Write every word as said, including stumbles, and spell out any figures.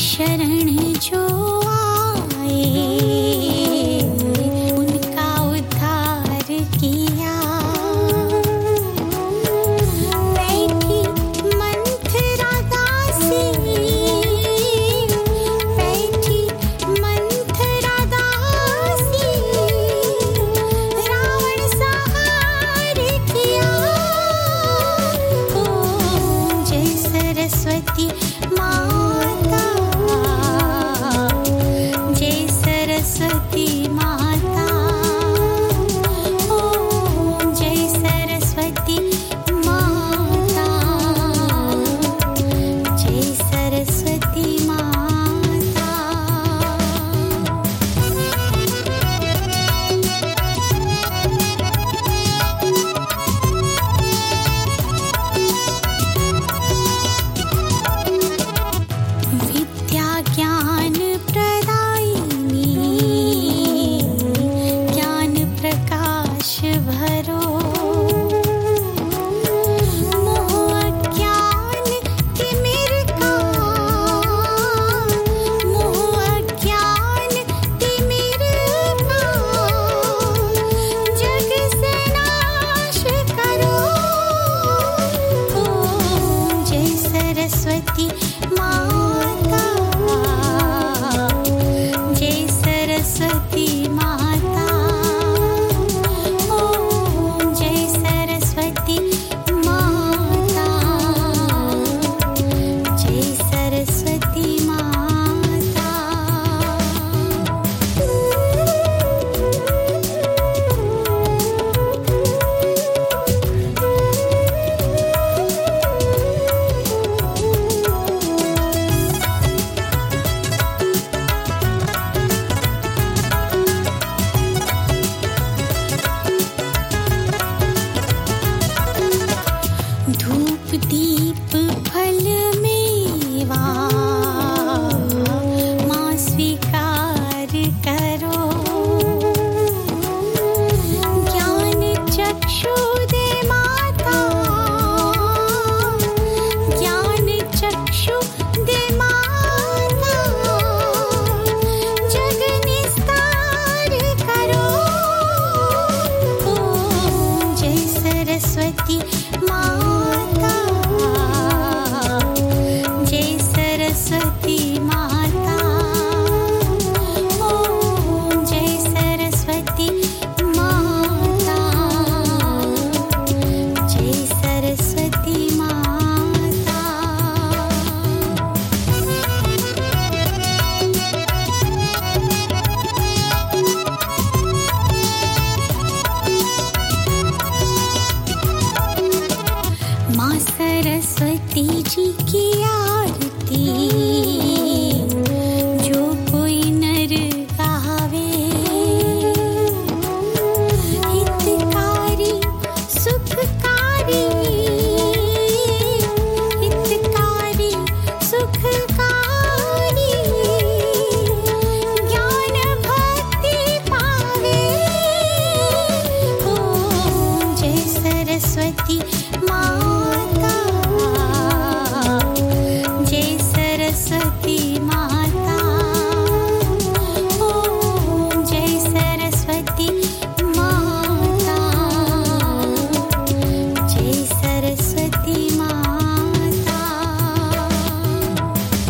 शरण जो आए उनका उद्धार किया। बैठी मंथरा दासी, बैठी मंथरा दासी, रावण संहार किया। ओम जय सरस्वती माता, जय सरस्वती माता। ओम जय सरस्वती माता, जय सरस्वती माता। विद्या ज्ञान प्रदायिनी, ज्ञान प्रकाश भरो। मोह अज्ञान तिमिर का, मोह अज्ञान तिमिर का, जग से नाश करो। ओम जय सरस्वती माता, जय सरस्वती माता। ओम जय सरस्वती माता, जय सरस्वती माता। धूप दीप फल मेवा माँ स्वीकार करो। ज्ञान चक्षु दे माता, ज्ञान चक्षु दे माता, जग निस्तार करो। ओम जय सरस्वती माता, जय सरस्वती